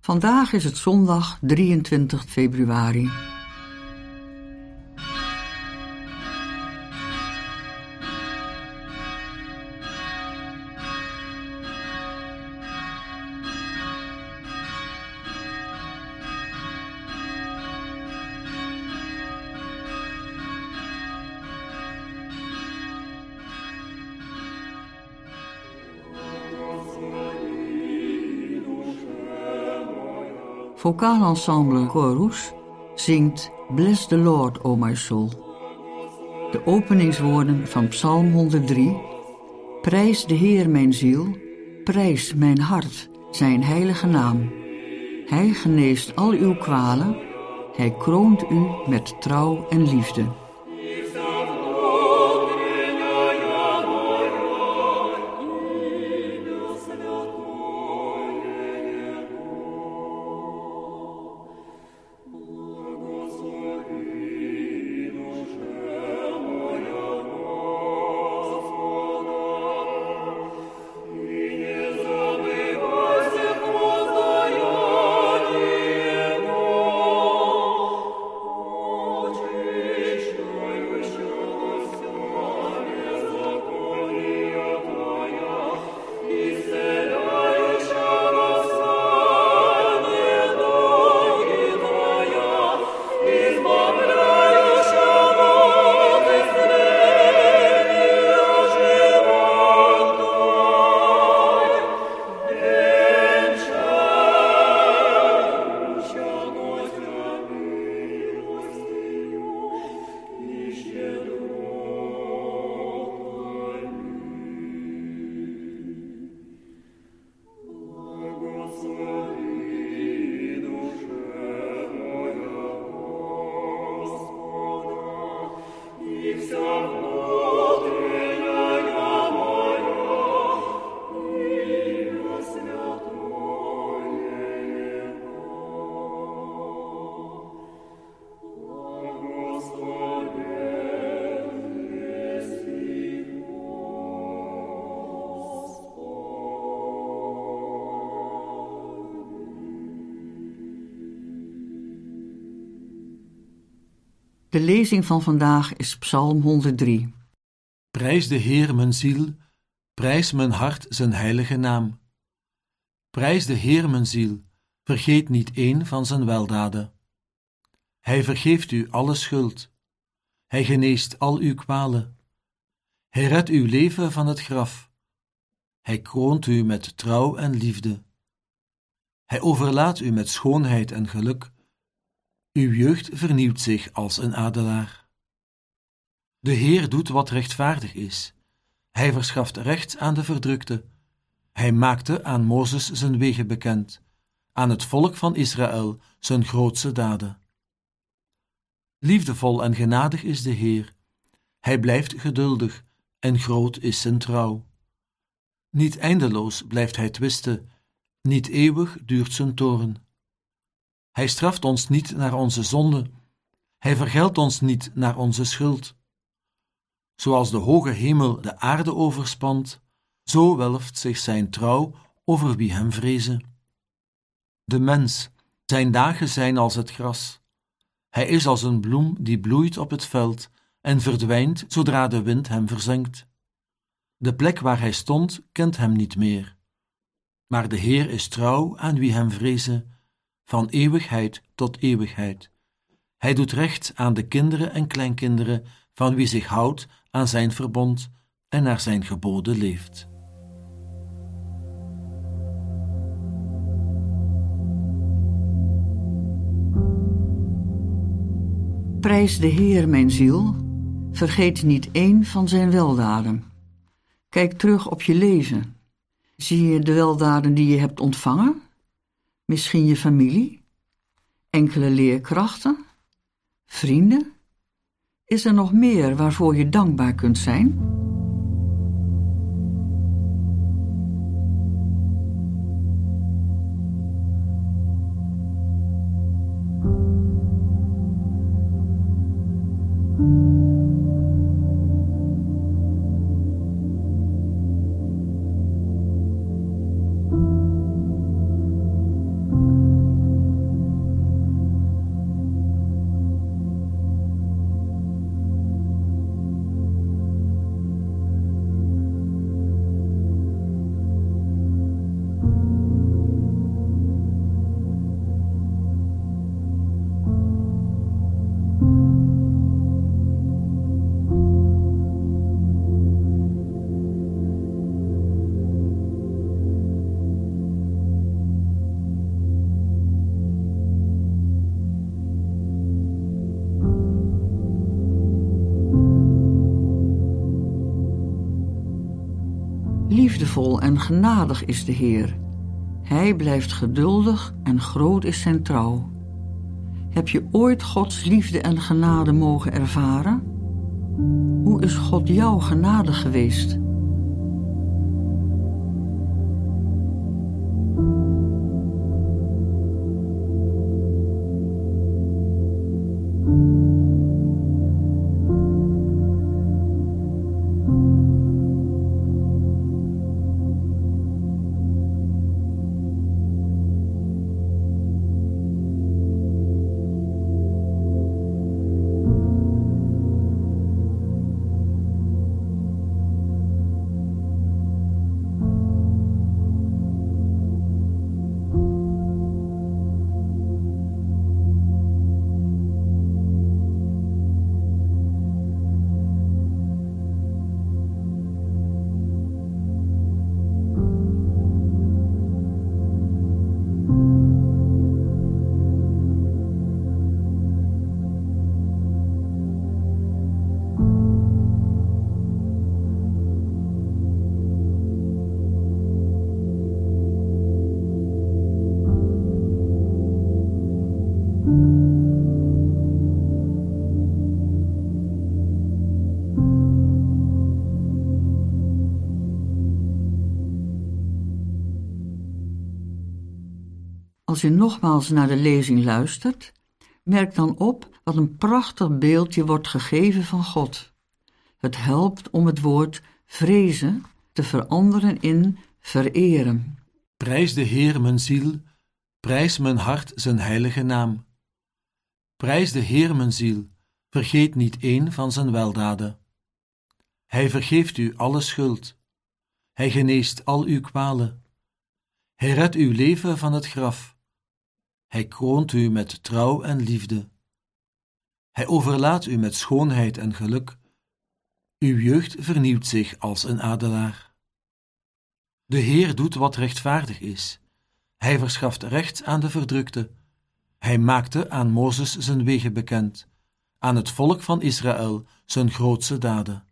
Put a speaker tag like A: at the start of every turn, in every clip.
A: Vandaag is het zondag 23 februari. Vocaal ensemble Chorus zingt Bless the Lord, O my soul. De openingswoorden van Psalm 103. Prijs de Heer mijn ziel, prijs mijn hart zijn heilige naam. Hij geneest al uw kwalen, hij kroont u met trouw en liefde. De lezing van vandaag is Psalm 103.
B: Prijs de Heer mijn ziel, prijs mijn hart zijn heilige naam. Prijs de Heer mijn ziel, vergeet niet één van zijn weldaden. Hij vergeeft u alle schuld. Hij geneest al uw kwalen. Hij redt uw leven van het graf. Hij kroont u met trouw en liefde. Hij overlaadt u met schoonheid en geluk. Uw jeugd vernieuwt zich als een adelaar. De Heer doet wat rechtvaardig is. Hij verschaft recht aan de verdrukte. Hij maakte aan Mozes zijn wegen bekend, aan het volk van Israël zijn grootste daden. Liefdevol en genadig is de Heer. Hij blijft geduldig en groot is zijn trouw. Niet eindeloos blijft hij twisten, niet eeuwig duurt zijn toorn. Hij straft ons niet naar onze zonde, hij vergeldt ons niet naar onze schuld. Zoals de hoge hemel de aarde overspant, zo welft zich zijn trouw over wie hem vrezen. De mens, zijn dagen zijn als het gras. Hij is als een bloem die bloeit op het veld en verdwijnt zodra de wind hem verzengt. De plek waar hij stond kent hem niet meer. Maar de Heer is trouw aan wie hem vrezen, van eeuwigheid tot eeuwigheid. Hij doet recht aan de kinderen en kleinkinderen van wie zich houdt aan zijn verbond en naar zijn geboden leeft.
A: Prijs de Heer mijn ziel, vergeet niet één van zijn weldaden. Kijk terug op je leven. Zie je de weldaden die je hebt ontvangen? Misschien je familie? Enkele leerkrachten? Vrienden? Is er nog meer waarvoor je dankbaar kunt zijn? Liefdevol en genadig is de Heer. Hij blijft geduldig en groot is zijn trouw. Heb je ooit Gods liefde en genade mogen ervaren? Hoe is God jou genadig geweest? Als je nogmaals naar de lezing luistert, merk dan op wat een prachtig beeld je wordt gegeven van God. Het helpt om het woord vrezen te veranderen in vereren.
B: Prijs de Heer mijn ziel, prijs mijn hart zijn heilige naam. Prijs de Heer mijn ziel, vergeet niet één van zijn weldaden. Hij vergeeft u alle schuld. Hij geneest al uw kwalen. Hij redt uw leven van het graf. Hij kroont u met trouw en liefde. Hij overlaadt u met schoonheid en geluk. Uw jeugd vernieuwt zich als een adelaar. De Heer doet wat rechtvaardig is. Hij verschaft recht aan de verdrukte. Hij maakte aan Mozes zijn wegen bekend, aan het volk van Israël zijn grootste daden.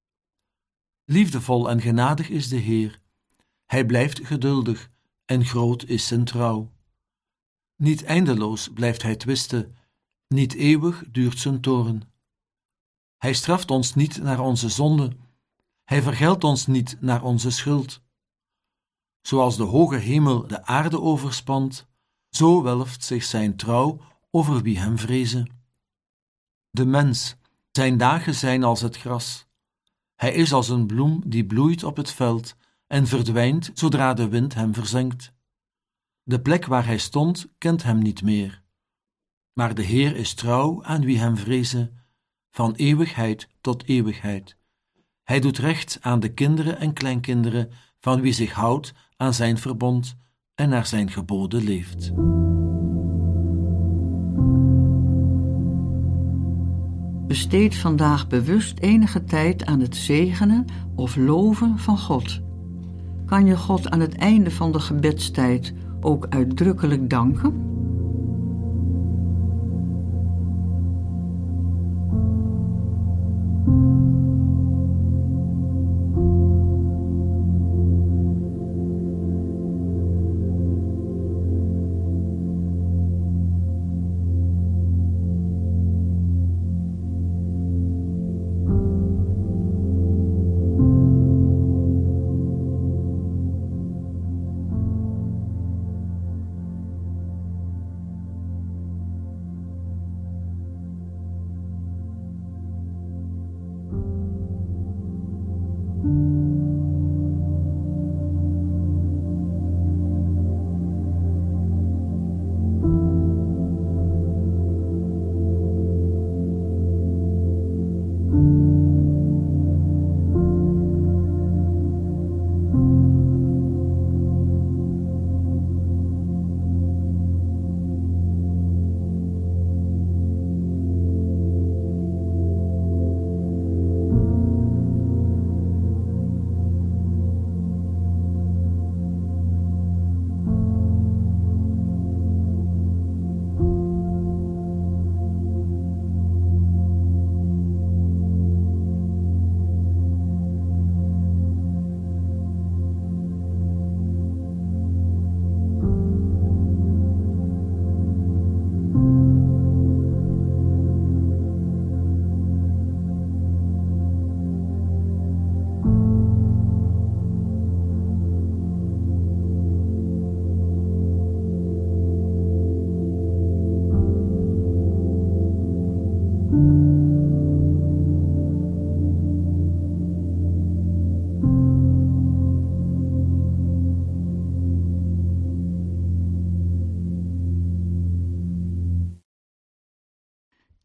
B: Liefdevol en genadig is de Heer. Hij blijft geduldig en groot is zijn trouw. Niet eindeloos blijft hij twisten, niet eeuwig duurt zijn toorn. Hij straft ons niet naar onze zonde, hij vergeldt ons niet naar onze schuld. Zoals de hoge hemel de aarde overspant, zo welft zich zijn trouw over wie hem vrezen. De mens, zijn dagen zijn als het gras. Hij is als een bloem die bloeit op het veld en verdwijnt zodra de wind hem verzengt. De plek waar hij stond kent hem niet meer. Maar de Heer is trouw aan wie hem vrezen, van eeuwigheid tot eeuwigheid. Hij doet recht aan de kinderen en kleinkinderen van wie zich houdt aan zijn verbond en naar zijn geboden leeft.
A: Besteed vandaag bewust enige tijd aan het zegenen of loven van God. Kan je God aan het einde van de gebedstijd ook uitdrukkelijk danken?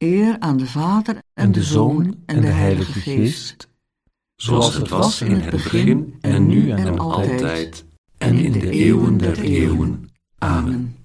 A: Eer aan de Vader en de Zoon en de Heilige Geest.
C: Zoals het was in het begin en nu en altijd en in de eeuwen der eeuwen. Amen.